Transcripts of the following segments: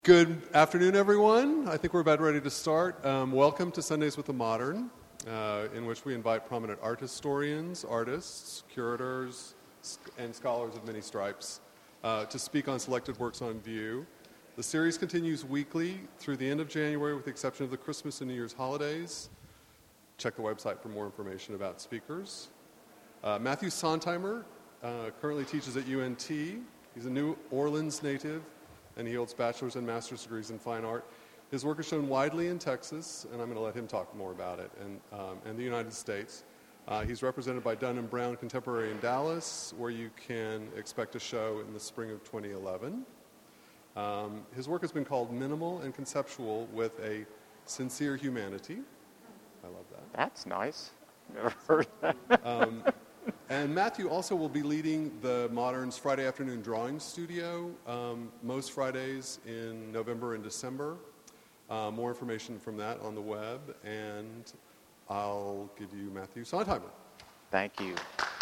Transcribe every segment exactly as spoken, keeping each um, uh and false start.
Good afternoon, everyone. I think we're about ready to start. Um, welcome to Sundays with the Modern, uh, in which we invite prominent art historians, artists, curators, and scholars of many stripes uh, to speak on selected works on view. The series continues weekly through the end of January, with the exception of the Christmas and New Year's holidays. Check the website for more information about speakers. Uh, Matthew Sontheimer uh, currently teaches at U N T. He's a New Orleans native, and he holds bachelor's and master's degrees in fine art. His work is shown widely in Texas, and I'm going to let him talk more about it, and, um, and the United States. Uh, he's represented by Dunn and Brown Contemporary in Dallas, where you can expect a show in the spring of twenty eleven. Um, his work has been called minimal and conceptual with a sincere humanity. I love that. That's nice. Never heard that. Um, and Matthew also will be leading the Modern's Friday afternoon drawing studio um, most Fridays in November and December. Uh, more information from that on the web, and I'll give you Matthew Sontheimer. Thank you.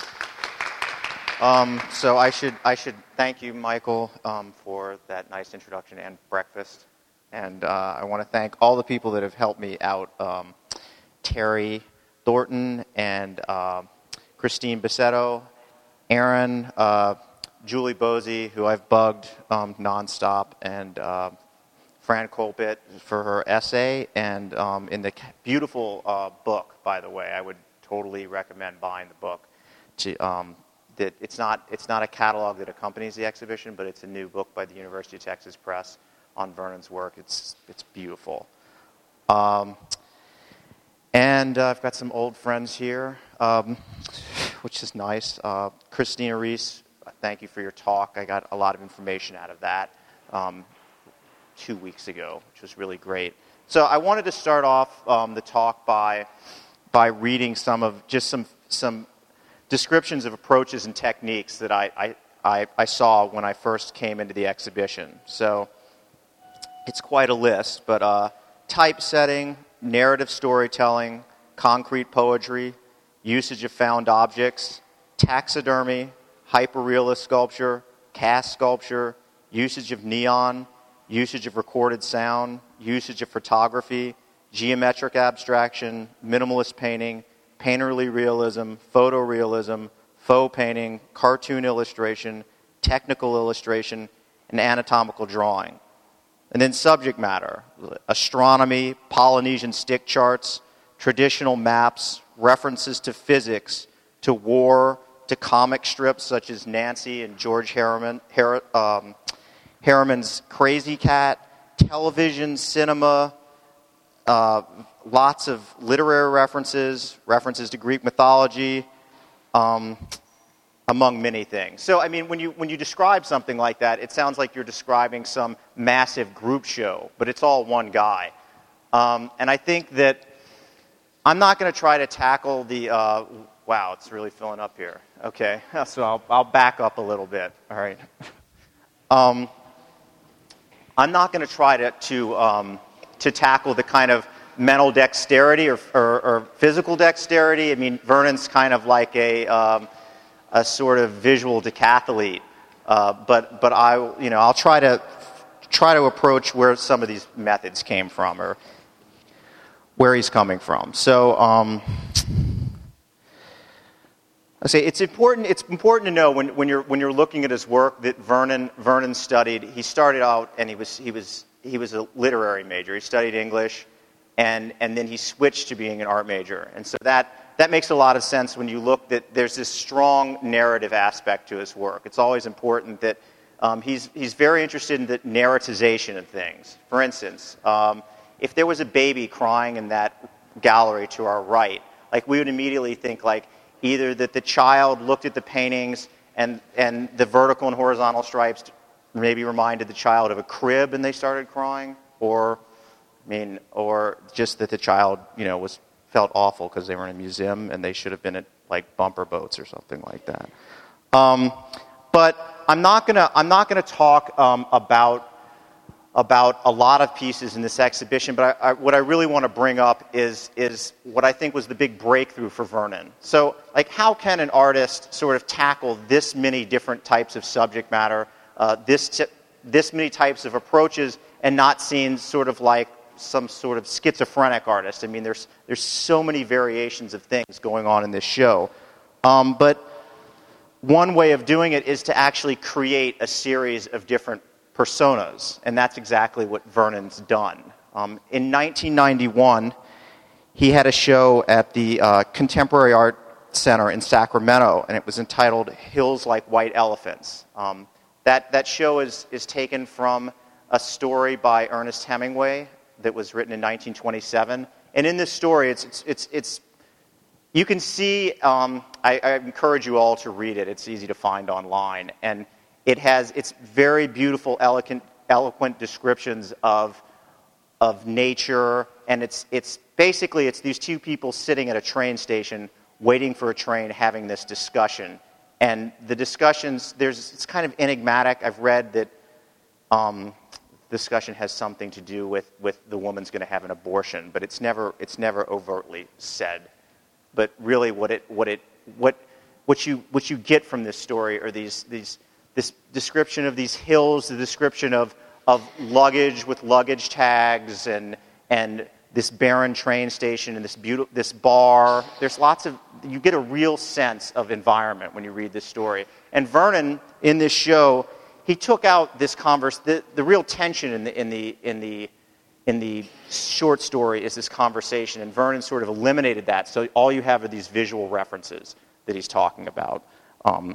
Um, so I should I should thank you, Michael, um, for that nice introduction and breakfast. And uh, I want to thank all the people that have helped me out. Um, Terry Thornton and uh, Christine Bassetto, Aaron, uh, Julie Bosey, who I've bugged um, nonstop, and uh, Fran Colpitt for her essay, and um, in the beautiful uh, book, by the way. I would totally recommend buying the book. To, um, that it's not it's not a catalog that accompanies the exhibition, but it's a new book by the University of Texas Press on Vernon's work. It's it's beautiful. Um, And uh, I've got some old friends here, um, which is nice. Uh, Christina Reese, thank you for your talk. I got a lot of information out of that um, two weeks ago, which was really great. So I wanted to start off um, the talk by by reading some of just some some descriptions of approaches and techniques that I I, I, I saw when I first came into the exhibition. So it's quite a list, but uh, typesetting, narrative storytelling, concrete poetry, usage of found objects, taxidermy, hyperrealist sculpture, cast sculpture, usage of neon, usage of recorded sound, usage of photography, geometric abstraction, minimalist painting, painterly realism, photorealism, faux painting, cartoon illustration, technical illustration, and anatomical drawing. And then subject matter, astronomy, Polynesian stick charts, traditional maps, references to physics, to war, to comic strips such as Nancy and George Harriman, Har- um, Harriman's Crazy Cat, television, cinema, uh, lots of literary references, references to Greek mythology, um, among many things. So, I mean, when you when you describe something like that, it sounds like you're describing some massive group show, but it's all one guy. Um, and I think that I'm not going to try to tackle the, uh, wow, it's really filling up here. Okay, so I'll, I'll back up a little bit, all right. Um, I'm not going to try to, to, um, to tackle the kind of mental dexterity or, or, or physical dexterity. I mean, Vernon's kind of like a... Um, a sort of visual decathlete, uh, but but I you know I'll try to try to approach where some of these methods came from or where he's coming from. So um, I say it's important. It's important to know when, when you're when you're looking at his work that Vernon Vernon studied. He started out and he was he was he was a literary major. He studied English, and and then he switched to being an art major, and so that. That makes a lot of sense when you look that there's this strong narrative aspect to his work. It's always important that um, he's he's very interested in the narratization of things. For instance, um, if there was a baby crying in that gallery to our right, like we would immediately think like either that the child looked at the paintings and and the vertical and horizontal stripes maybe reminded the child of a crib and they started crying, or I mean, or just that the child you know was. felt awful because they were in a museum and they should have been at like bumper boats or something like that. Um, but I'm not gonna I'm not gonna talk um, about about a lot of pieces in this exhibition. But I, I, what I really want to bring up is is what I think was the big breakthrough for Vernon. So like, how can an artist sort of tackle this many different types of subject matter, uh, this t- this many types of approaches and not seen sort of like some sort of schizophrenic artist. I mean, there's there's so many variations of things going on in this show. Um, but one way of doing it is to actually create a series of different personas, and that's exactly what Vernon's done. Um, in nineteen ninety-one, he had a show at the uh, Contemporary Art Center in Sacramento, and it was entitled Hills Like White Elephants. Um, that, that show is, is taken from a story by Ernest Hemingway that was written in nineteen twenty-seven. And in this story, it's, it's, it's, it's you can see, um, I, I encourage you all to read it. It's easy to find online. And it has, it's very beautiful, eloquent, eloquent descriptions of, of nature. And it's, it's basically, it's these two people sitting at a train station waiting for a train, having this discussion. And the discussions, there's, it's kind of enigmatic. I've read that um, discussion has something to do with, with the woman's going to have an abortion, but it's never, it's never overtly said. But really what it, what it, what, what you, what you get from this story are these, these, this description of these hills, the description of, of luggage with luggage tags, and, and this barren train station, and this beautiful, this bar. There's lots of, you get a real sense of environment when you read this story. And Vernon, in this show, he took out this converse, the, the real tension in the, in the, in the, in the short story is this conversation, and Vernon sort of eliminated that, so all you have are these visual references that he's talking about. Um,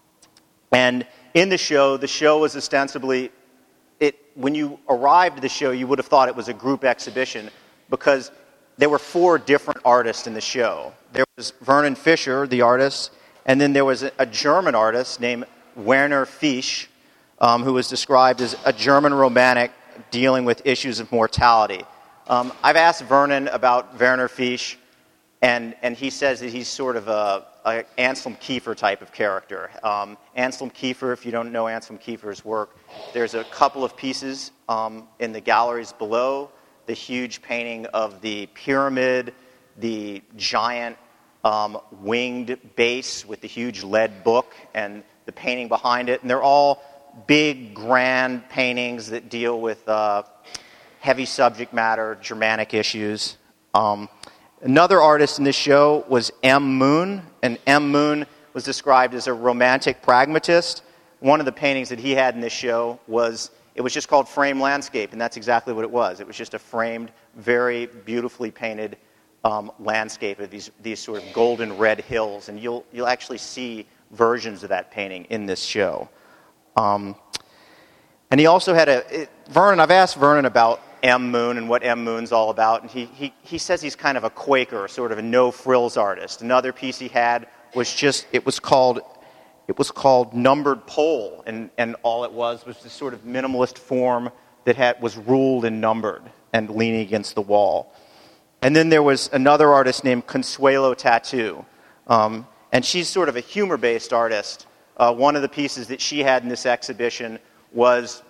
and in the show, the show was ostensibly, it, when you arrived at the show, you would have thought it was a group exhibition, because there were four different artists in the show. There was Vernon Fisher, the artist, and then there was a, a German artist named Werner Fisch, um, who was described as a German romantic dealing with issues of mortality. Um, I've asked Vernon about Werner Fisch, and, and he says that he's sort of a, a Anselm Kiefer type of character. Um, Anselm Kiefer, if you don't know Anselm Kiefer's work, there's a couple of pieces um, in the galleries below. The huge painting of the pyramid, the giant um, winged base with the huge lead book, and the painting behind it. And they're all big, grand paintings that deal with uh, heavy subject matter, Germanic issues. Um, another artist in this show was M. Moon, and M. Moon was described as a romantic pragmatist. One of the paintings that he had in this show was, it was just called Frame Landscape, and that's exactly what it was. It was just a framed, very beautifully painted um, landscape of these, these sort of golden red hills, and you'll, you'll actually see versions of that painting in this show. Um, and he also had a, it, Vernon, I've asked Vernon about M. Moon and what M. Moon's all about, and he, he, he says he's kind of a Quaker, sort of a no-frills artist. Another piece he had was just, it was called, it was called Numbered Pole, and, and all it was was this sort of minimalist form that had, was ruled and numbered and leaning against the wall. And then there was another artist named Consuelo Tattoo, um, and she's sort of a humor-based artist. Uh, one of the pieces that she had in this exhibition was,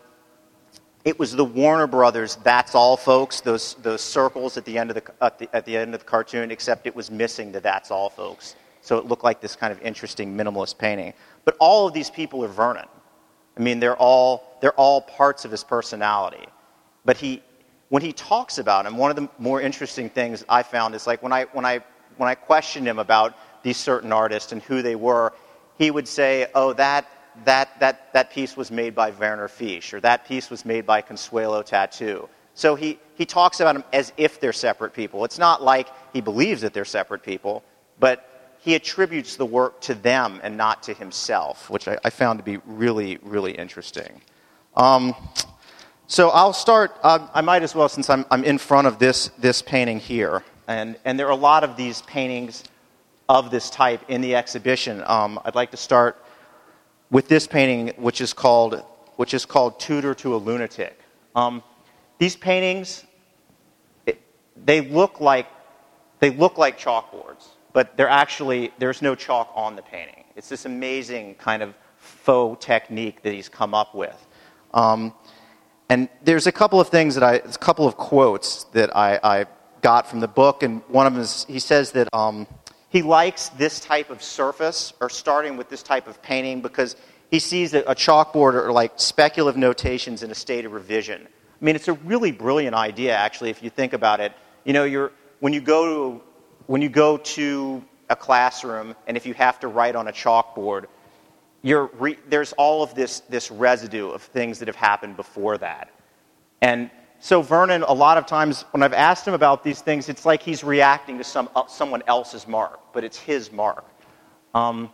it was the Warner Brothers That's All Folks, those those circles at the end of the at the, at the end of the cartoon, except it was missing the That's All Folks. So it looked like this kind of interesting minimalist painting. But all of these people are Vernon. I mean, they're all they're all parts of his personality. But he, when he talks about him, one of the more interesting things I found is like when I when I when I questioned him about these certain artists and who they were, he would say, "Oh, that that that that piece was made by Werner Fisch, or that piece was made by Consuelo Tattoo." So he he talks about them as if they're separate people. It's not like he believes that they're separate people, but he attributes the work to them and not to himself, which I, I found to be really, really interesting. Um, so I'll start, uh, I might as well, since I'm, I'm in front of this, this painting here. And, and there are a lot of these paintings of this type in the exhibition. Um, I'd like to start with this painting, which is called, which is called Tutor to a Lunatic. Um, these paintings, it, they look like, they look like chalkboards. But they're actually, there's no chalk on the painting. It's this amazing kind of faux technique that he's come up with. Um, and there's a couple of things that I, a couple of quotes that I, I got from the book, and one of them is, he says that um, he likes this type of surface, or starting with this type of painting, because he sees a, a chalkboard or like speculative notations in a state of revision. I mean, it's a really brilliant idea, actually, if you think about it. You know, you're, when you go to when you go to a classroom, and if you have to write on a chalkboard, you're re, there's all of this this residue of things that have happened before that. And so Vernon, a lot of times when I've asked him about these things, it's like he's reacting to some uh, someone else's mark, but it's his mark. Um,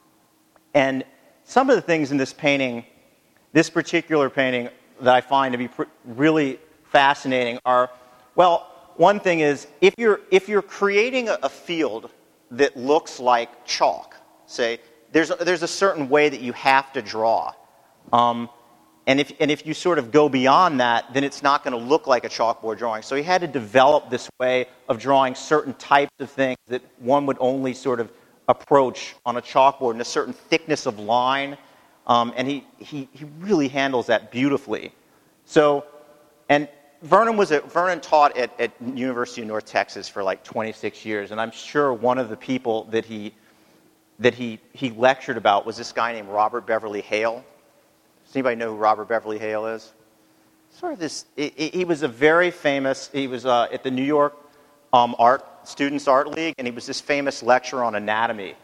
and some of the things in this painting, this particular painting, that I find to be pr- really fascinating are, well, one thing is if you're if you're creating a, a field that looks like chalk, say there's a, there's a certain way that you have to draw, um, and if and if you sort of go beyond that, then it's not going to look like a chalkboard drawing. So he had to develop this way of drawing certain types of things that one would only sort of approach on a chalkboard, and a certain thickness of line. Um, and he, he, he really handles that beautifully. So, and Vernon was a, Vernon taught at, at University of North Texas for like twenty-six years, and I'm sure one of the people that he that he he lectured about was this guy named Robert Beverly Hale. Does anybody know who Robert Beverly Hale is? Sort of this. He, he was a very famous. He was uh, at the New York um, Art Students Art League, and he was this famous lecturer on anatomy.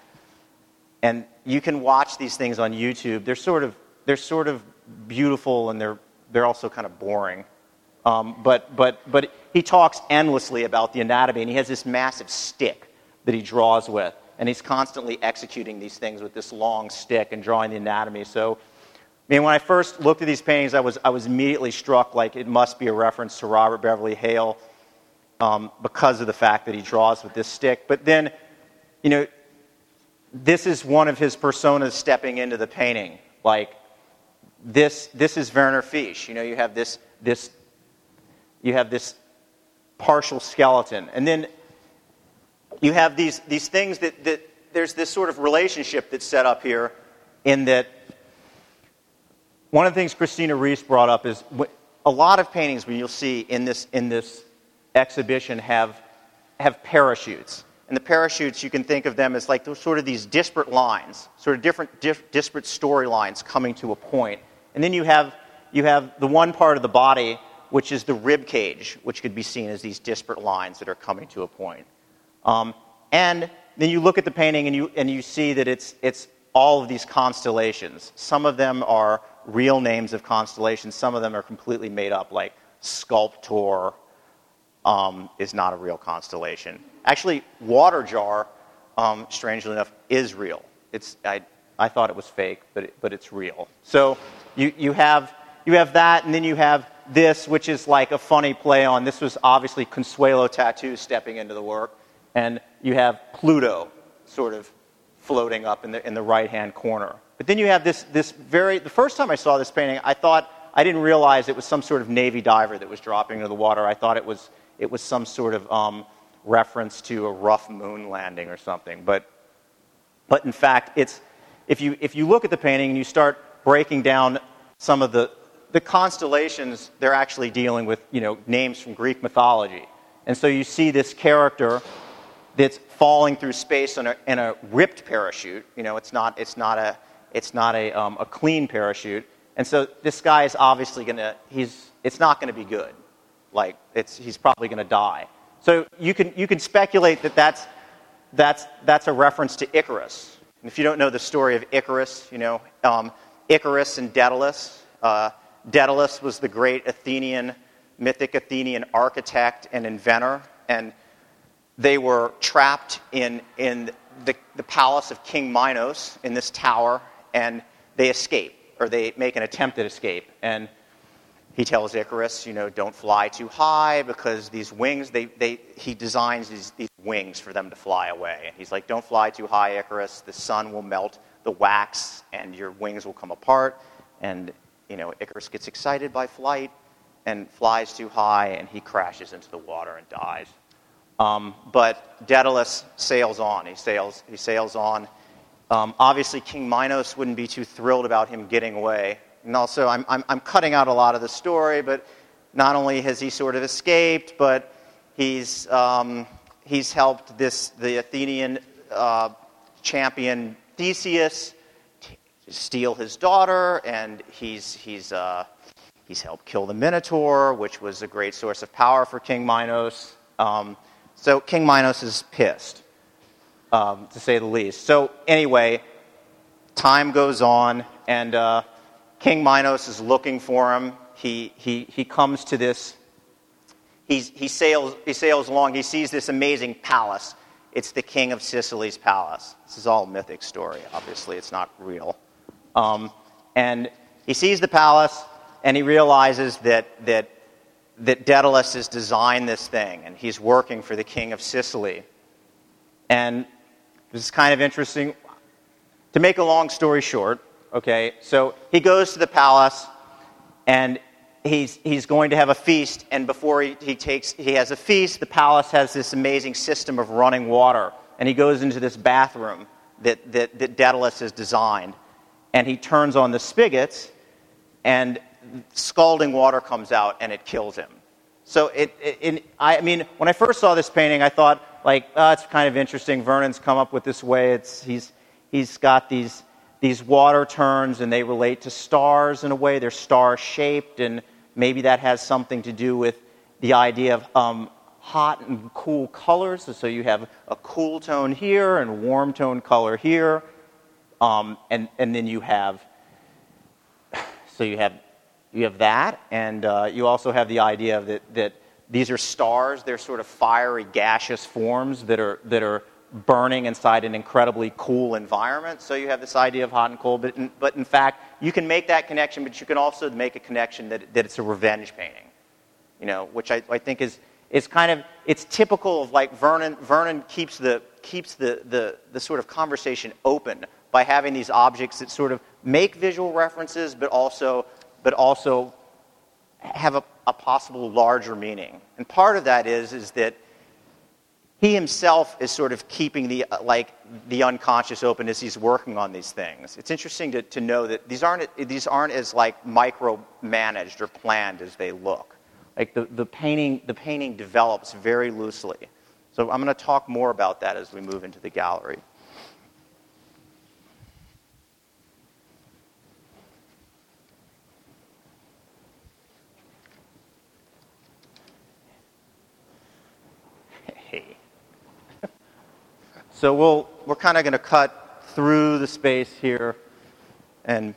And you can watch these things on YouTube. They're sort of they're sort of beautiful, and they're they're also kind of boring. Um, but but but he talks endlessly about the anatomy, and he has this massive stick that he draws with, and he's constantly executing these things with this long stick and drawing the anatomy. So, I mean, when I first looked at these paintings, I was I was immediately struck like it must be a reference to Robert Beverly Hale um, because of the fact that he draws with this stick. But then, you know. This is one of his personas stepping into the painting. Like this, this is Werner Fisch. You know, you have this, this, you have this partial skeleton, and then you have these these things that that there's this sort of relationship that's set up here. In that, one of the things Christina Reese brought up is a lot of paintings when you'll see in this in this exhibition have have parachutes. And the parachutes, you can think of them as like those, sort of these disparate lines, sort of different, diff, disparate storylines coming to a point. And then you have you have the one part of the body, which is the rib cage, which could be seen as these disparate lines that are coming to a point. Um, and then you look at the painting and you and you see that it's it's all of these constellations. Some of them are real names of constellations. Some of them are completely made up, like Sculptor um, is not a real constellation. Actually, Water Jar, um, strangely enough, is real. It's I I thought it was fake, but it, but it's real. So you you have you have that, and then you have this, which is like a funny play on. This was obviously Consuelo Tattoo stepping into the work, and you have Pluto sort of floating up in the in the right hand corner. But then you have this this very. The first time I saw this painting, I thought I didn't realize it was some sort of Navy diver that was dropping into the water. I thought it was it was some sort of um, reference to a rough moon landing or something. But but in fact, it's if you if you look at the painting and you start breaking down some of the the constellations, they're actually dealing with, you know, names from Greek mythology. And so you see this character that's falling through space in a, in a ripped parachute. You know, it's not it's not a it's not a um, a clean parachute. And so this guy is obviously going to he's it's not going to be good. Like it's he's probably going to die. So you can you can speculate that that's that's that's a reference to Icarus. And if you don't know the story of Icarus, you know um, Icarus and Daedalus. Uh, Daedalus was the great Athenian, mythic Athenian architect and inventor, and they were trapped in in the, the palace of King Minos in this tower, and they escape, or they make an attempt at escape. And he tells Icarus, you know, don't fly too high because these wings, they, they he designs these, these wings for them to fly away. And he's like, don't fly too high, Icarus. The sun will melt the wax, and your wings will come apart. And you know, Icarus gets excited by flight and flies too high, and he crashes into the water and dies. Um, but Daedalus sails on. He sails. He sails on. Um, obviously, King Minos wouldn't be too thrilled about him getting away. And also, I'm, I'm I'm cutting out a lot of the story. But not only has he sort of escaped, but he's um, he's helped this the Athenian uh, champion Theseus steal his daughter, and he's he's uh, he's helped kill the Minotaur, which was a great source of power for King Minos. Um, so King Minos is pissed, um, to say the least. So anyway, time goes on, and uh, King Minos is looking for him. He he he comes to this. He's, he sails he sails along. He sees this amazing palace. It's the king of Sicily's palace. This is all a mythic story. Obviously, it's not real. Um, and he sees the palace, and he realizes that that that Daedalus has designed this thing, and he's working for the king of Sicily. And this is kind of interesting. To make a long story short, okay, so he goes to the palace, and he's he's going to have a feast, and before he, he takes he has a feast, the palace has this amazing system of running water, and he goes into this bathroom that that, that Daedalus has designed, and he turns on the spigots, and scalding water comes out, and it kills him. So it, it, it I mean, when I first saw this painting, I thought, like, oh, it's kind of interesting. Vernon's come up with this way. It's he's he's got these these water turns, and they relate to stars in a way. They're star-shaped, and maybe that has something to do with the idea of um, hot and cool colors. So you have a cool tone here and warm tone color here, um, and and then you have so you have you have that, and uh, you also have the idea that that these are stars. They're sort of fiery, gaseous forms that are that are burning inside an incredibly cool environment. So you have this idea of hot and cold, but in, but in fact, you can make that connection, but you can also make a connection that, that it's a revenge painting, you know, which I, I think is is kind of, it's typical of like Vernon. Vernon keeps the keeps the, the, the sort of conversation open by having these objects that sort of make visual references, but also but also have a, a possible larger meaning. And part of that is is that he himself is sort of keeping the uh, like the unconscious open as he's working on these things. It's interesting to, to know that these aren't these aren't as like micromanaged or planned as they look. Like the, the painting the painting develops very loosely. So I'm going to talk more about that as we move into the gallery. So we'll, we're kind of going to cut through the space here and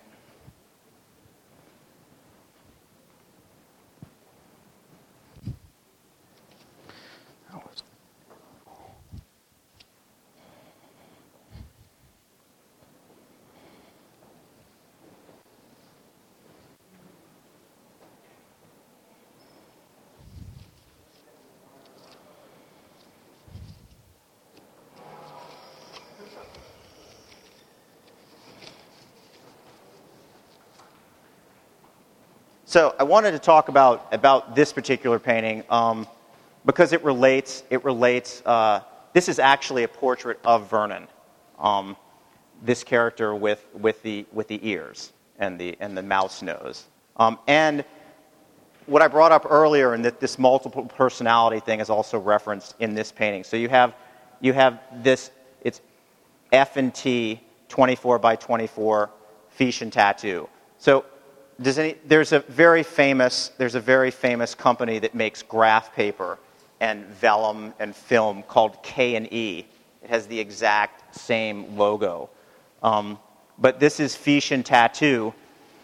So I wanted to talk about, about this particular painting um, because it relates. It relates. Uh, this is actually a portrait of Vernon. Um, this character with, with the with the ears and the and the mouse nose. Um, and what I brought up earlier, and that this multiple personality thing is also referenced in this painting. So you have you have this. It's F and T twenty-four by twenty-four Phocian tattoo. So Does any, there's a very famous there's a very famous company that makes graph paper and vellum and film called K and E. It has the exact same logo, um, but this is Phocian tattoo.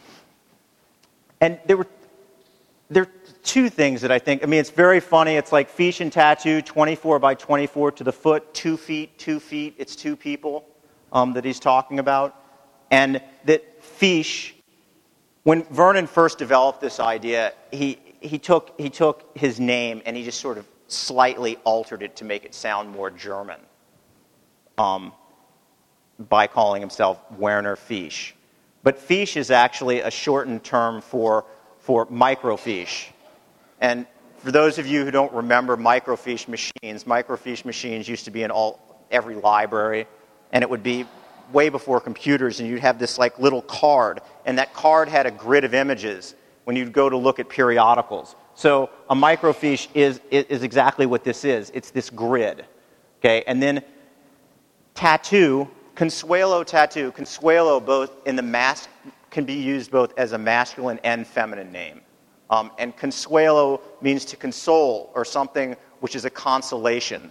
And there were there are two things that I think. I mean, it's very funny. It's like Phocian tattoo, twenty-four by twenty-four to the foot, two feet, two feet. It's two people um, that he's talking about, and that Phoc. When Vernon first developed this idea, he, he, took, he took his name and he just sort of slightly altered it to make it sound more German um, by calling himself Werner Phoc. But Phoc is actually a shortened term for, for microfiche. And for those of you who don't remember microfiche machines, microfiche machines used to be in all, every library, and it would be way before computers, and you'd have this like little card, and that card had a grid of images when you'd go to look at periodicals. So a microfiche is is exactly what this is. It's this grid, okay? And then tattoo Consuelo tattoo. Consuelo both in the mas- can be used both as a masculine and feminine name. Um, and consuelo means to console or something which is a consolation.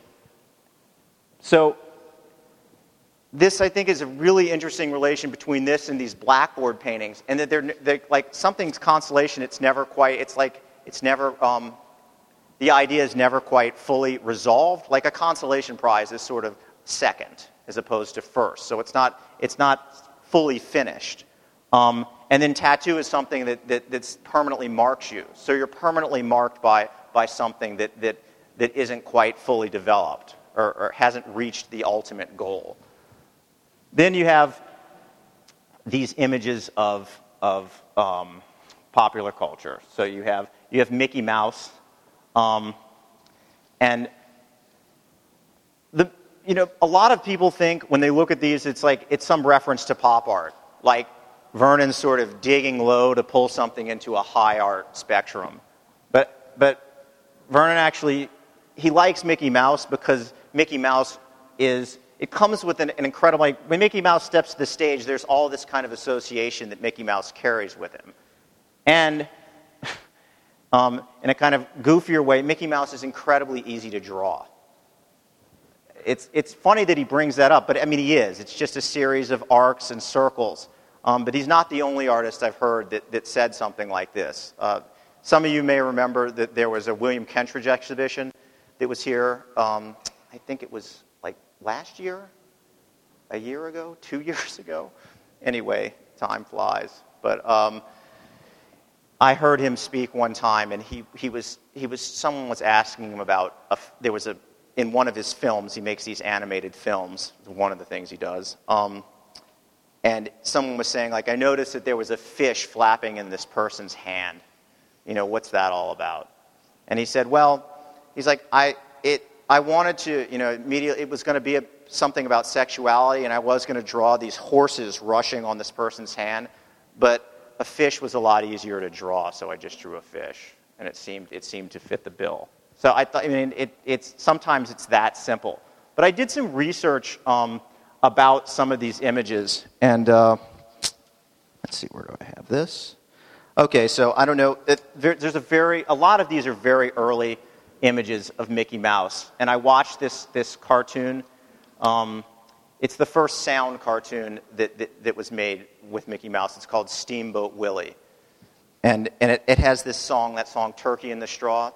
So this, I think, is a really interesting relation between this and these blackboard paintings, and that they're, they're like something's consolation. It's never quite. It's like it's never. Um, the idea is never quite fully resolved. Like a consolation prize is sort of second as opposed to first. So it's not. It's not fully finished. Um, and then tattoo is something that, that that's permanently marks you. So you're permanently marked by by something that that that isn't quite fully developed or, or hasn't reached the ultimate goal. Then you have these images of of um, popular culture. So you have you have Mickey Mouse, um, and the you know a lot of people think when they look at these, it's like it's some reference to pop art, like Vernon's sort of digging low to pull something into a high art spectrum. But but Vernon actually he likes Mickey Mouse because Mickey Mouse is. It comes with an, an incredible, like, when Mickey Mouse steps to the stage, there's all this kind of association that Mickey Mouse carries with him. And um, in a kind of goofier way, Mickey Mouse is incredibly easy to draw. It's, it's funny that he brings that up, but I mean, he is. It's just a series of arcs and circles. Um, but he's not the only artist I've heard that, that said something like this. Uh, some of you may remember that there was a William Kentridge exhibition that was here. Um, I think it was last year, a year ago, two years ago. Anyway, time flies. But um, I heard him speak one time, and he, he was he was someone was asking him about a, there was a in one of his films he makes these animated films. One of the things he does, um, and someone was saying like I noticed that there was a fish flapping in this person's hand. You know, what's that all about? And he said, well, he's like I it. I wanted to, you know, immediately, it was going to be a, something about sexuality, and I was going to draw these horses rushing on this person's hand, but a fish was a lot easier to draw, so I just drew a fish, and it seemed it seemed to fit the bill. So I thought, I mean, it, it's sometimes it's that simple. But I did some research um, about some of these images, and uh, let's see, where do I have this? Okay, so I don't know. It, there, there's a very, a lot of these are very early images of Mickey Mouse, and I watched this this cartoon. Um, it's the first sound cartoon that, that that was made with Mickey Mouse. It's called Steamboat Willie, and and it, it has this song, that song "Turkey in the Straw."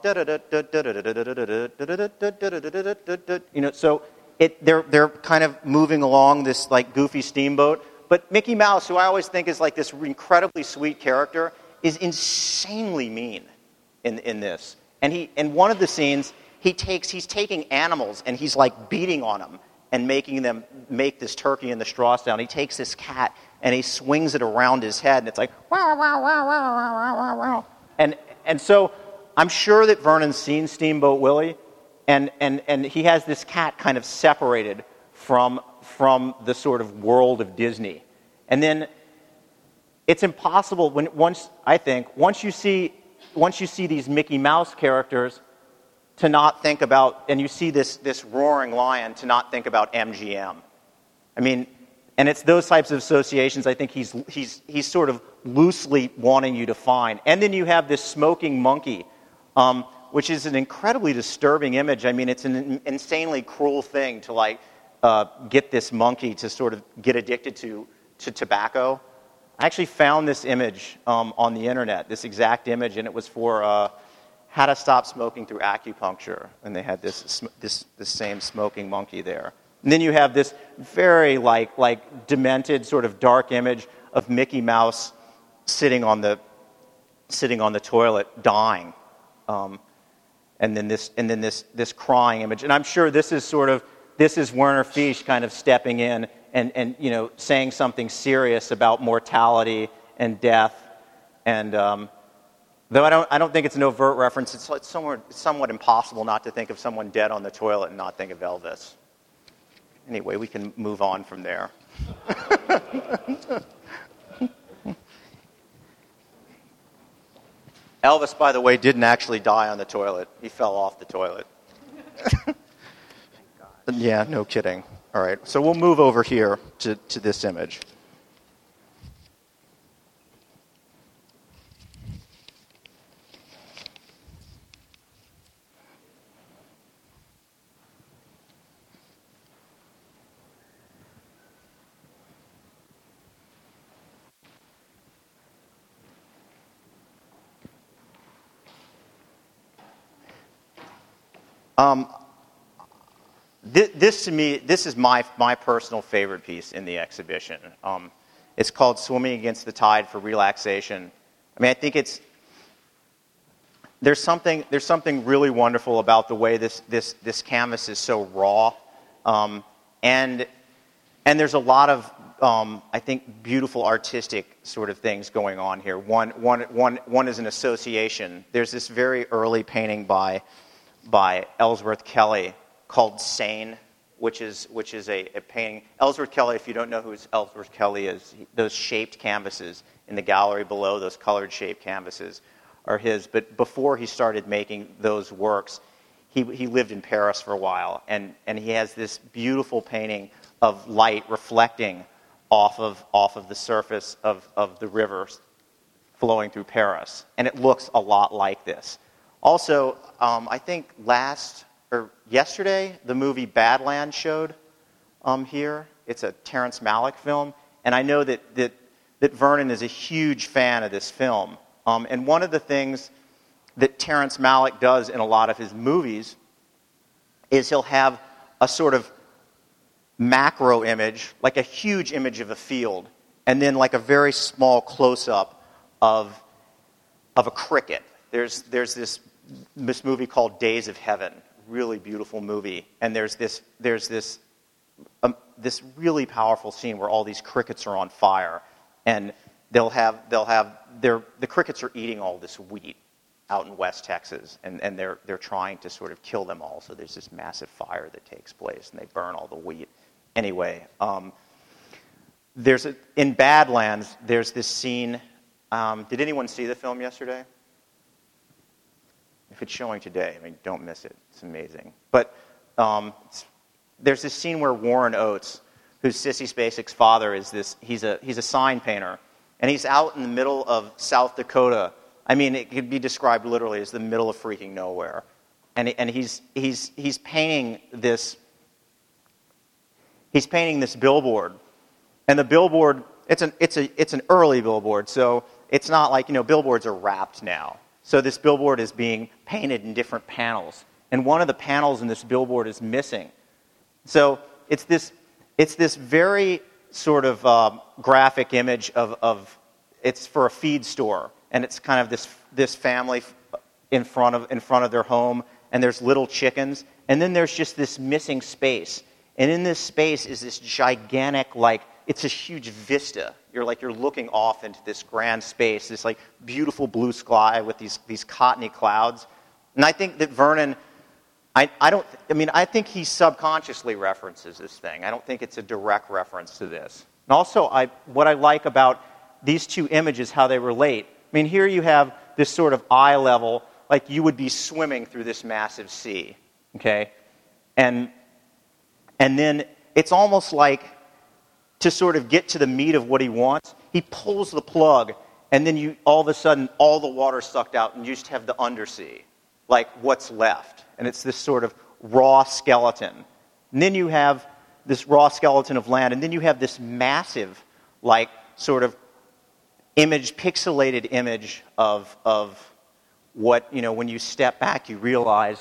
You know, so it they're they're kind of moving along this like goofy steamboat. But Mickey Mouse, who I always think is like this incredibly sweet character, is insanely mean in in this. And he, in one of the scenes, he takes, he's taking animals and he's like beating on them and making them make this turkey in the straw sound. He takes this cat and he swings it around his head and it's like, wow, wow, wow, wow, wow, wow, wow. And, and so I'm sure that Vernon's seen Steamboat Willie, and, and, and he has this cat kind of separated from, from the sort of world of Disney. And then it's impossible when once, I think, once you see Once you see these Mickey Mouse characters, to not think about, and you see this, this roaring lion, to not think about M G M. I mean, and it's those types of associations I think he's, he's, he's sort of loosely wanting you to find. And then you have this smoking monkey, um, which is an incredibly disturbing image. I mean, it's an insanely cruel thing to like uh, get this monkey to sort of get addicted to, to tobacco. I actually found this image um, on the internet, this exact image, and it was for uh, how to stop smoking through acupuncture. And they had this this this same smoking monkey there. And then you have this very like like demented sort of dark image of Mickey Mouse sitting on the sitting on the toilet dying, um, and then this and then this this crying image. And I'm sure this is sort of this is Werner Fisch kind of stepping in. And, and you know, saying something serious about mortality and death, and um, though I don't, I don't think it's an overt reference. It's, it's somewhat, it's somewhat impossible not to think of someone dead on the toilet and not think of Elvis. Anyway, we can move on from there. Elvis, by the way, didn't actually die on the toilet. He fell off the toilet. Yeah, no kidding. All right, so we'll move over here to, to this image. Um, th- this to me, this is my my personal favorite piece in the exhibition. Um, it's called "Swimming Against the Tide for Relaxation." I mean, I think it's there's something there's something really wonderful about the way this this this canvas is so raw, um, and and there's a lot of um, I think beautiful artistic sort of things going on here. One one one one is an association. There's this very early painting by. by Ellsworth Kelly called Sane, which is which is a, a painting. Ellsworth Kelly, if you don't know who Ellsworth Kelly is, he, those shaped canvases in the gallery below, those colored shaped canvases, are his. But before he started making those works, he he lived in Paris for a while, and, and he has this beautiful painting of light reflecting off of off of the surface of, of the river flowing through Paris, and it looks a lot like this. Also, um, I think last or yesterday, the movie Badlands showed um, here. It's a Terrence Malick film, and I know that that, that Vernon is a huge fan of this film. Um, and one of the things that Terrence Malick does in a lot of his movies is he'll have a sort of macro image, like a huge image of a field, and then like a very small close-up of of a cricket. There's there's this. This movie called Days of Heaven, really beautiful movie, and there's this there's this um, this really powerful scene where all these crickets are on fire, and they'll have they'll have their the crickets are eating all this wheat out in West Texas, and, and they're they're trying to sort of kill them all. So there's this massive fire that takes place, and they burn all the wheat. Anyway, um, there's a, in Badlands there's this scene. Um, did anyone see the film yesterday? If it's showing today, I mean, don't miss it. It's amazing. But um, it's, there's this scene where Warren Oates, who's Sissy Spacek's father, is this. He's a he's a sign painter, and he's out in the middle of South Dakota. I mean, it could be described literally as the middle of freaking nowhere, and and he's he's he's painting this. He's painting this billboard, and the billboard it's an it's a it's an early billboard, so it's not like you know billboards are wrapped now. So this billboard is being painted in different panels, and one of the panels in this billboard is missing. So it's this, it's this very sort of uh, graphic image of, of, it's for a feed store, and it's kind of this this family in front of in front of their home, and there's little chickens, and then there's just this missing space, and in this space is this gigantic, like it's a huge vista. You're like you're looking off into this grand space, this like beautiful blue sky with these these cottony clouds. And I think that Vernon, I I don't I mean I think he subconsciously references this thing. I don't think it's a direct reference to this. And also I what I like about these two images, how they relate. I mean here you have this sort of eye level, like you would be swimming through this massive sea, okay? And and then it's almost like to sort of get to the meat of what he wants, he pulls the plug, and then you all of a sudden, all the water's sucked out, and you just have the undersea, like what's left. And it's this sort of raw skeleton. And then you have this raw skeleton of land, and then you have this massive, like, sort of image, pixelated image of, of what, you know, when you step back, you realize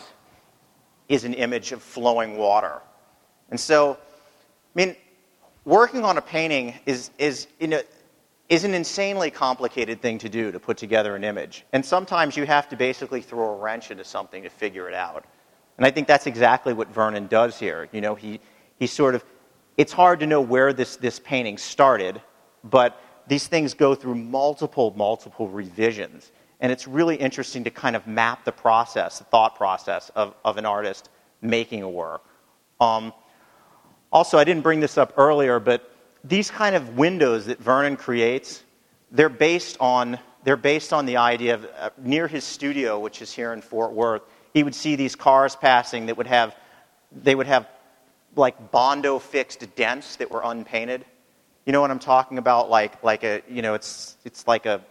is an image of flowing water. And so, I mean, working on a painting is is you know, is an insanely complicated thing to do, to put together an image. And sometimes you have to basically throw a wrench into something to figure it out. And I think that's exactly what Vernon does here. You know, he he sort of, it's hard to know where this, this painting started, but these things go through multiple, multiple revisions. And it's really interesting to kind of map the process, the thought process of, of an artist making a work. Um, also, I didn't bring this up earlier, but these kind of windows that Vernon creates, they're based on they're based on the idea of uh, near his studio, which is here in Fort Worth. He would see these cars passing that would have they would have like Bondo fixed dents that were unpainted. You know what I'm talking about? Like like a you know it's it's like a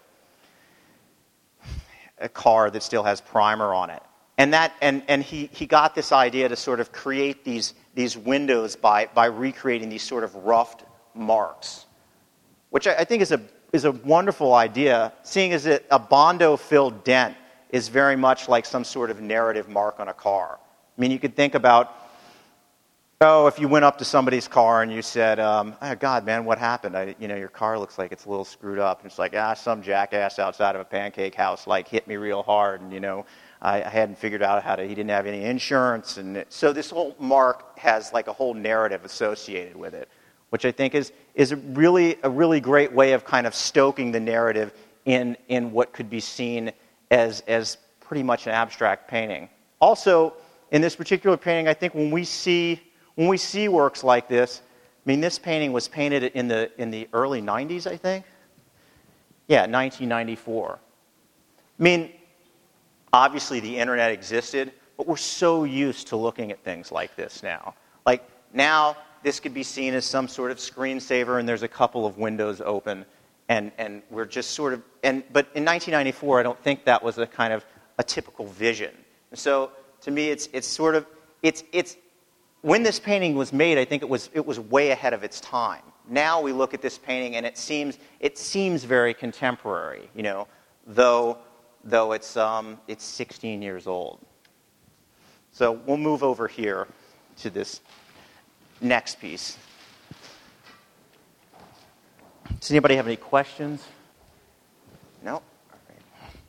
a car that still has primer on it. And that and, and he, he got this idea to sort of create these these windows by by recreating these sort of roughed marks, which I, I think is a is a wonderful idea, seeing as that a Bondo-filled dent is very much like some sort of narrative mark on a car. I mean, you could think about, oh, if you went up to somebody's car and you said, um, oh, God, man, what happened? I, you know, your car looks like it's a little screwed up. And it's like, ah, some jackass outside of a pancake house, like, hit me real hard. And, you know, I, I hadn't figured out how to, he didn't have any insurance. And it, so this whole mark has, like, a whole narrative associated with it, which I think is is a really, a really great way of kind of stoking the narrative in, in what could be seen as, as pretty much an abstract painting. Also, in this particular painting, I think when we see when we see works like this, I mean, this painting was painted in the in the early nineties, I think. Yeah, nineteen ninety-four. I mean, obviously the internet existed, but we're so used to looking at things like this now. Like now, this could be seen as some sort of screensaver, and there's a couple of windows open, and and we're just sort of and but in nineteen ninety-four, I don't think that was a kind of a typical vision. And so to me, it's it's sort of it's it's when this painting was made, I think it was it was way ahead of its time. Now we look at this painting, and it seems it seems very contemporary, you know, though though it's um it's sixteen years old. So we'll move over here to this next piece. Does anybody have any questions? No? All right.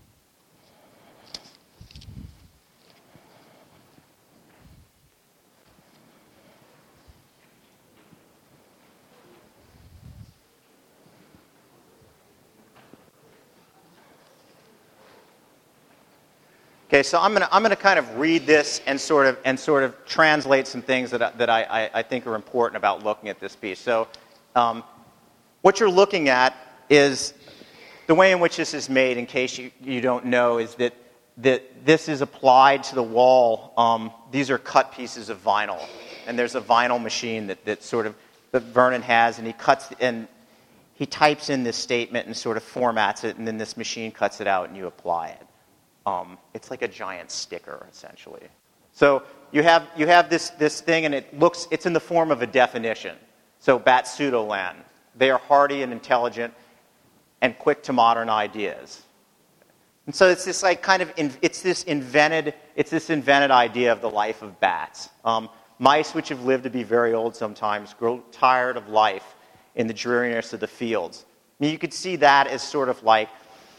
Okay, so I'm going to I'm going to kind of read this and sort of and sort of translate some things that I, that I, I, I think are important about looking at this piece. So, um, what you're looking at is the way in which this is made. In case you, you don't know, is that that this is applied to the wall. Um, these are cut pieces of vinyl, and there's a vinyl machine that, that sort of that Vernon has, and he cuts and he types in this statement and sort of formats it, and then this machine cuts it out, and you apply it. Um, it's like a giant sticker, essentially. So you have you have this this thing, and it looks it's in the form of a definition. So Bat-Pseudolan, they are hardy and intelligent, and quick to modern ideas. And so it's this like kind of in, it's this invented it's this invented idea of the life of bats. Um, mice, which have lived to be very old sometimes, grow tired of life in the dreariness of the fields. I mean, you could see that as sort of like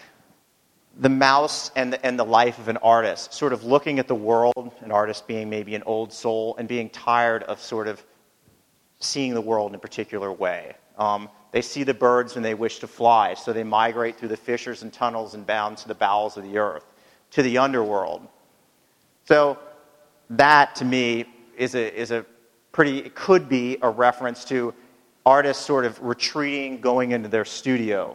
the mouse and the, and the life of an artist, sort of looking at the world, an artist being maybe an old soul, and being tired of sort of seeing the world in a particular way. Um, they see the birds when they wish to fly, so they migrate through the fissures and tunnels and bound to the bowels of the earth, to the underworld. So that, to me, is a is a pretty, it could be a reference to artists sort of retreating, going into their studio.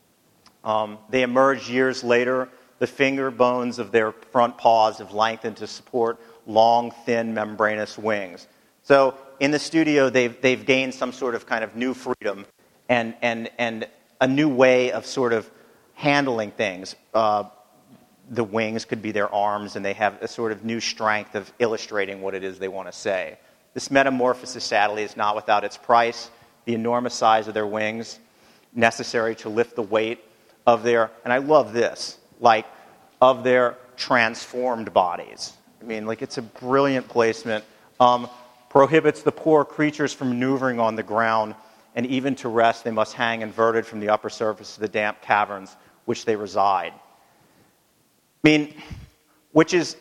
Um, they emerge years later. The finger bones of their front paws have lengthened to support long, thin, membranous wings. So in the studio, they've they've gained some sort of kind of new freedom and and and a new way of sort of handling things. Uh, the wings could be their arms, and they have a sort of new strength of illustrating what it is they want to say. This metamorphosis, sadly, is not without its price. The enormous size of their wings, necessary to lift the weight of their, and I love this, like, of their transformed bodies. I mean, like, it's a brilliant placement. Um, prohibits the poor creatures from maneuvering on the ground, and even to rest they must hang inverted from the upper surface of the damp caverns which they reside. I mean, which is,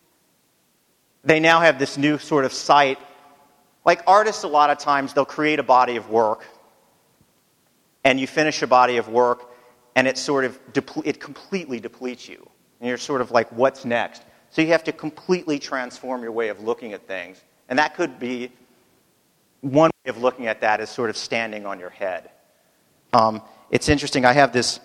they now have this new sort of sight. Like artists, a lot of times, they'll create a body of work, and you finish a body of work, and it sort of, deple- it completely depletes you. And you're sort of like, what's next? So you have to completely transform your way of looking at things. And that could be, one way of looking at that is sort of standing on your head. Um, it's interesting, I have this,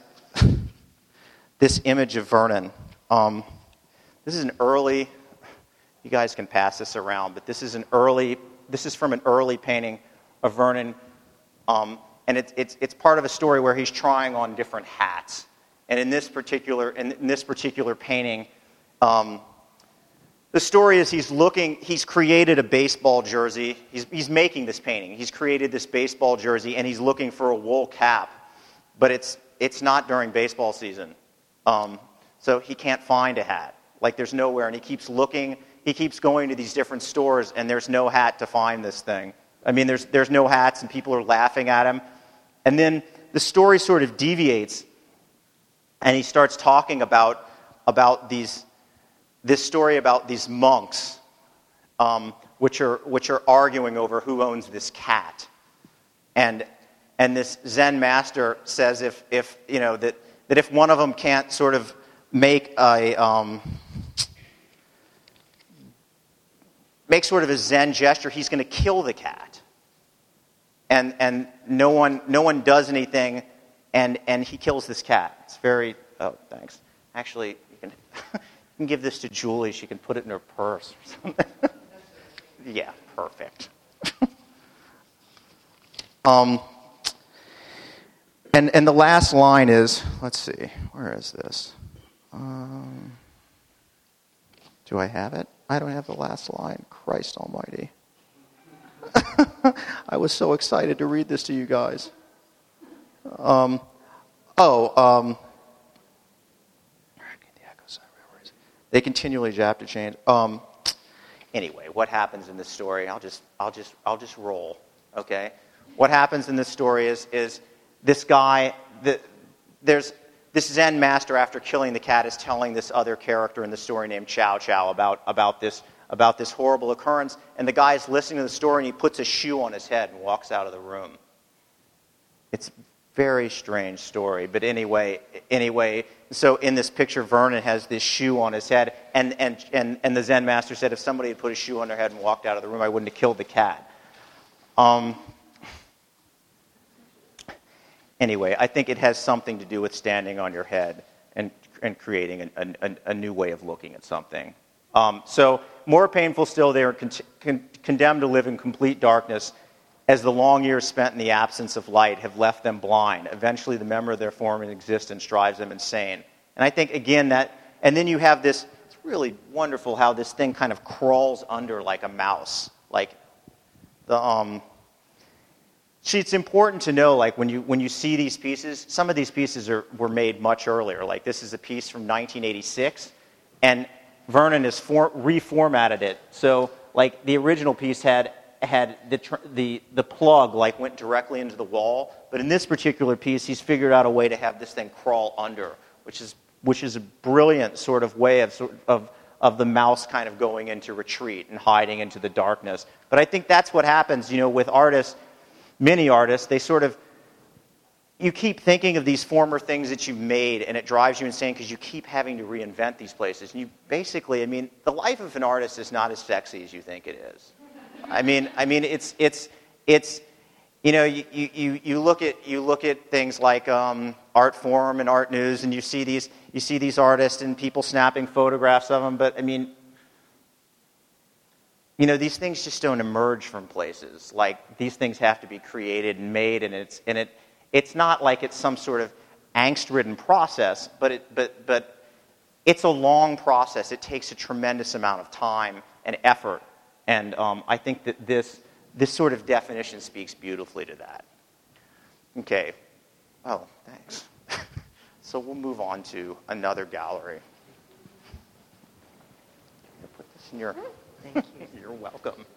this image of Vernon. Um, this is an early, you guys can pass this around, but this is an early this is from an early painting of Vernon, um, and it's it's it's part of a story where he's trying on different hats. And in this particular in, in this particular painting, um, the story is he's looking. He's created a baseball jersey. He's he's making this painting. He's created this baseball jersey, and he's looking for a wool cap, but it's it's not during baseball season, um, so he can't find a hat. Like there's nowhere, and he keeps looking. He keeps going to these different stores, and there's no hat to find this thing. I mean, there's there's no hats, and people are laughing at him. And then the story sort of deviates, and he starts talking about about these this story about these monks, um, which are which are arguing over who owns this cat, and and this Zen master says if if you know that that if one of them can't sort of make a um, make sort of a Zen gesture, he's going to kill the cat. And and no one no one does anything, and, and he kills this cat. It's very oh thanks. Actually, you can you can give this to Julie. She can put it in her purse or something. Yeah, perfect. um, and and the last line is, let's see, where is this? Um, do I have it? I don't have the last line. Christ almighty. I was so excited to read this to you guys. Um, oh, um, they continually jab to change. Um, anyway, what happens in this story? I'll just, I'll just, I'll just roll. Okay. What happens in this story is, is this guy. The, there's this Zen master, after killing the cat, is telling this other character in the story named Chow Chow about about this. about this horrible occurrence, and the guy's listening to the story, and he puts a shoe on his head and walks out of the room. It's a very strange story, but anyway, anyway, so in this picture, Vernon has this shoe on his head, and, and, and, and the Zen master said, if somebody had put a shoe on their head and walked out of the room, I wouldn't have killed the cat. Um, anyway, I think it has something to do with standing on your head and, and creating a, a, a new way of looking at something. Um, so, more painful still, they are con- con- condemned to live in complete darkness, as the long years spent in the absence of light have left them blind. Eventually, the memory of their former existence drives them insane. And I think, again, that, and then you have this, it's really wonderful how this thing kind of crawls under like a mouse. Like, the, um, see, it's important to know, like, when you when you see these pieces, some of these pieces are were made much earlier. Like, this is a piece from nineteen eighty-six, and Vernon has for, reformatted it. So, like, the original piece had had the, the the plug, like, went directly into the wall. But in this particular piece, he's figured out a way to have this thing crawl under, which is which is a brilliant sort of way of of of the mouse kind of going into retreat and hiding into the darkness. But I think that's what happens, you know, with artists, many artists, they sort of, you keep thinking of these former things that you've made, and it drives you insane because you keep having to reinvent these places. And you basically, I mean, the life of an artist is not as sexy as you think it is. I mean, I mean, it's it's it's, you know, you you you look at you look at things like um, Artforum and Art News, and you see these you see these artists and people snapping photographs of them. But I mean, you know, these things just don't emerge from places. Like, these things have to be created and made, and it's and it. It's not like it's some sort of angst-ridden process, but it, but but it's a long process. It takes a tremendous amount of time and effort, and um, I think that this this sort of definition speaks beautifully to that. Okay. Oh, thanks. So we'll move on to another gallery. I'll put this in your. Thank you. You're welcome.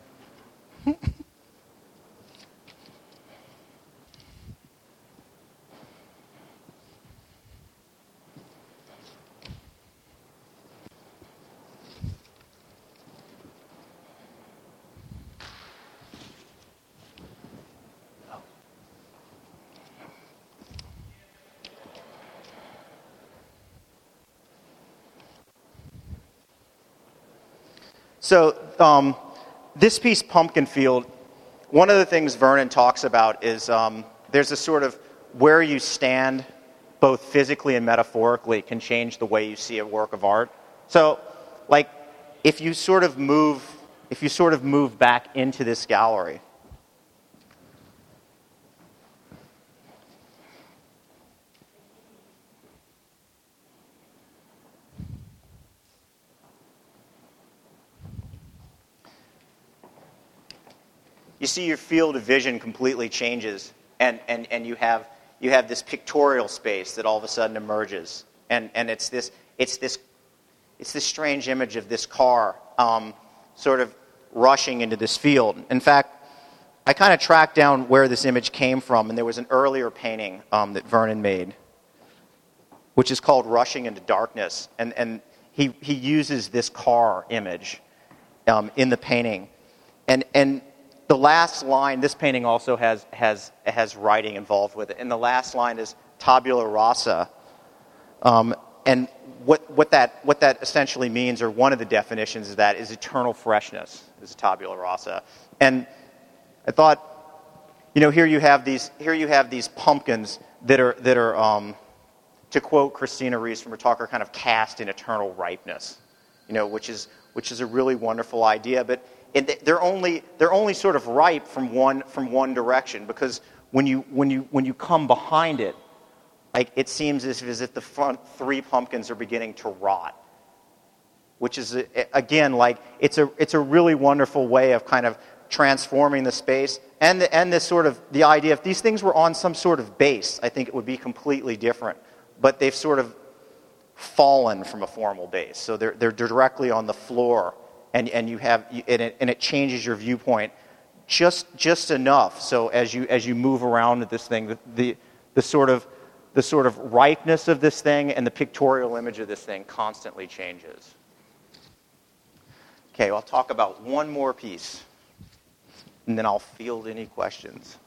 So um, this piece, Pumpkin Field, one of the things Vernon talks about is um, there's a sort of where you stand, both physically and metaphorically, can change the way you see a work of art. So, like, if you sort of move if you sort of move back into this gallery, you see your field of vision completely changes, and, and, and you have you have this pictorial space that all of a sudden emerges, and, and it's this it's this it's this strange image of this car um, sort of rushing into this field. In fact, I kind of tracked down where this image came from, and there was an earlier painting um, that Vernon made, which is called Rushing into Darkness, and and he he uses this car image um, in the painting, and and. The last line, this painting also has, has, has writing involved with it, and the last line is tabula rasa. Um, and what, what, that, what that essentially means, or one of the definitions of that, is eternal freshness, is tabula rasa. And I thought, you know, here you have these, here you have these pumpkins that are, that are um, to quote Christina Reese from her talk, are kind of cast in eternal ripeness, you know, which is, which is a really wonderful idea, but It, they're only they're only sort of ripe from one from one direction, because when you when you when you come behind it, like it seems as if, as if the front three pumpkins are beginning to rot, which is again like it's a it's a really wonderful way of kind of transforming the space, and the, and this sort of the idea, if these things were on some sort of base, I think it would be completely different, but they've sort of fallen from a formal base, so they're they're directly on the floor. And, and you have and it, and it changes your viewpoint just just enough. So as you as you move around with this thing, the, the the sort of the sort of ripeness of this thing and the pictorial image of this thing constantly changes. Okay, well, I'll talk about one more piece, and then I'll field any questions.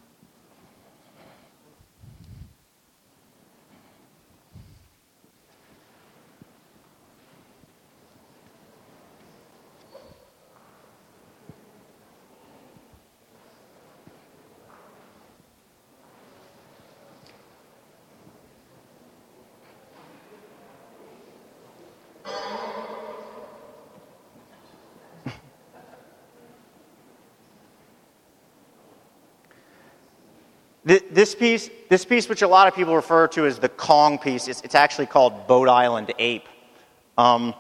This piece, this piece, which a lot of people refer to as the Kong piece, it's, it's actually called Boat Island Ape. Um,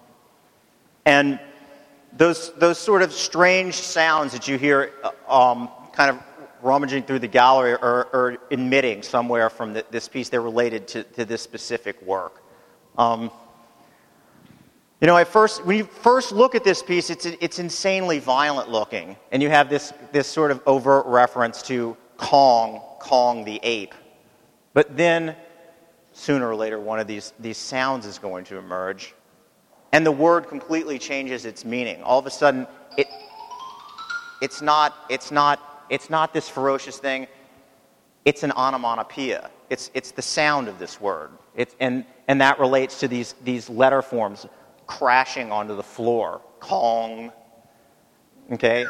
and those, those sort of strange sounds that you hear um, kind of rummaging through the gallery are, are emitting somewhere from the, this piece. They're related to, to this specific work. Um, you know, I first, when you first look at this piece, it's, it's insanely violent looking. And you have this, this sort of overt reference to Kong, Kong the ape. But then, sooner or later, one of these, these sounds is going to emerge, and the word completely changes its meaning. All of a sudden, it it's not it's not it's not this ferocious thing. It's an onomatopoeia. It's it's the sound of this word. It's and and that relates to these these letter forms crashing onto the floor. Kong. Okay.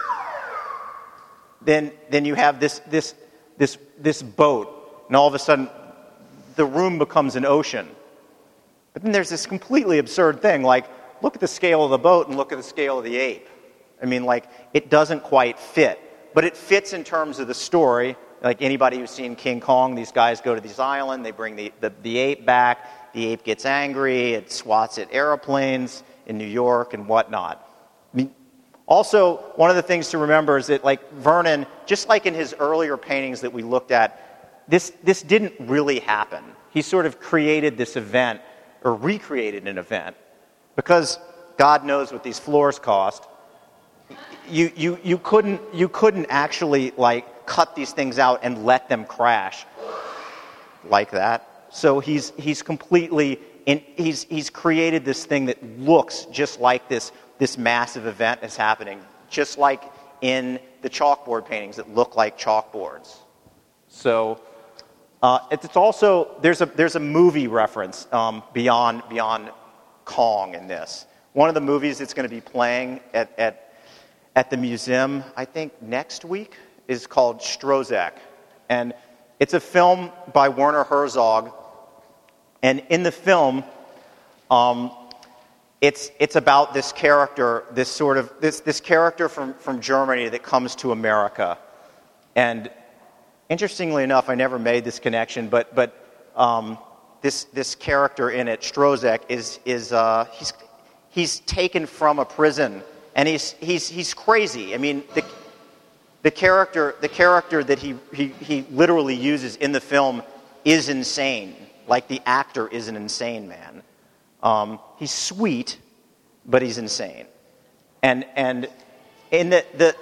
Then, then you have this, this, this, this boat, and all of a sudden, the room becomes an ocean. But then there's this completely absurd thing, like, look at the scale of the boat and look at the scale of the ape. I mean, like, it doesn't quite fit. But it fits in terms of the story. Like, anybody who's seen King Kong, these guys go to this island, they bring the, the, the ape back, the ape gets angry, it swats at airplanes in New York and whatnot. I mean, also, one of the things to remember is that, like, Vernon, just like in his earlier paintings that we looked at, this, this didn't really happen. He sort of created this event, or recreated an event, because God knows what these floors cost. You, you, you, couldn't, you couldn't actually, like, cut these things out and let them crash like that. So he's, he's completely, in, he's, he's created this thing that looks just like this This massive event is happening, just like in the chalkboard paintings that look like chalkboards. So uh, it's also there's a there's a movie reference um, beyond beyond Kong in this. One of the movies that's going to be playing at, at at the museum, I think next week, is called Strozek, and it's a film by Werner Herzog. And in the film, um, it's it's about this character, this sort of this this character from from Germany that comes to America, and interestingly enough, I never made this connection, but but um, this this character in it, Strozek, is is uh, he's he's taken from a prison, and he's he's he's crazy. I mean, the the character the character that he he, he literally uses in the film is insane. Like the actor is an insane man. Um, he's sweet, but he's insane. And and in the the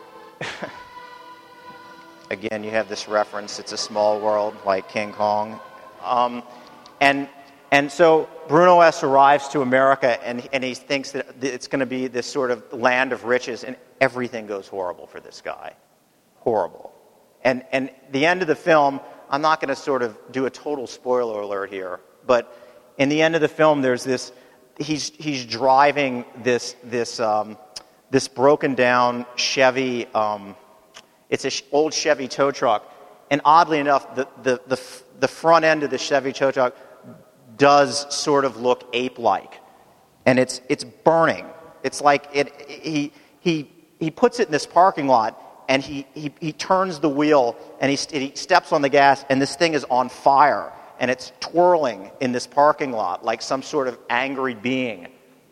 again, you have this reference. It's a small world, like King Kong. Um, and and so Bruno S. arrives to America, and and he thinks that it's going to be this sort of land of riches, and everything goes horrible for this guy, horrible. And and the end of the film, I'm not going to sort of do a total spoiler alert here, but in the end of the film, there's this. He's he's driving this this um, this broken down Chevy. Um, it's an sh- old Chevy tow truck, and oddly enough, the the the the front end of the Chevy tow truck does sort of look ape-like, and it's it's burning. It's like it. He he he puts it in this parking lot. And he, he, he turns the wheel, and he, he steps on the gas, and this thing is on fire, and it's twirling in this parking lot like some sort of angry being.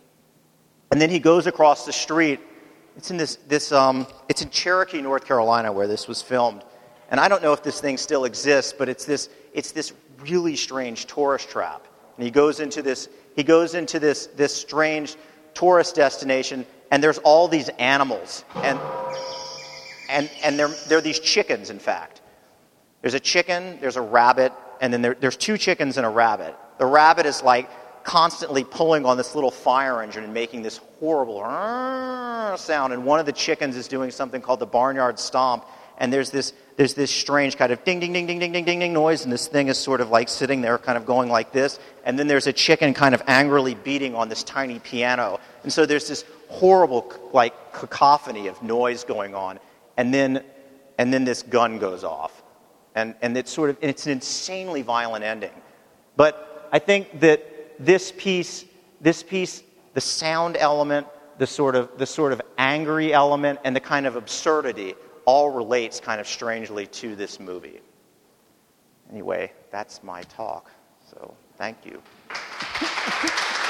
And then he goes across the street. It's in this this um it's in Cherokee, North Carolina, where this was filmed. And I don't know if this thing still exists, but it's this it's this really strange tourist trap. And he goes into this he goes into this this strange tourist destination, and there's all these animals, and. And and there there are these chickens, in fact. There's a chicken, there's a rabbit, and then there, there's two chickens and a rabbit. The rabbit is like constantly pulling on this little fire engine and making this horrible sound. And one of the chickens is doing something called the barnyard stomp. And there's this there's this strange kind of ding ding ding ding ding ding ding ding noise, and this thing is sort of like sitting there, kind of going like this. And then there's a chicken kind of angrily beating on this tiny piano. And so there's this horrible like cacophony of noise going on. And then, and then this gun goes off, and and it's sort of it's an insanely violent ending. But I think that this piece, this piece, the sound element, the sort of the sort of angry element, and the kind of absurdity all relates kind of strangely to this movie. Anyway, that's my talk. So thank you.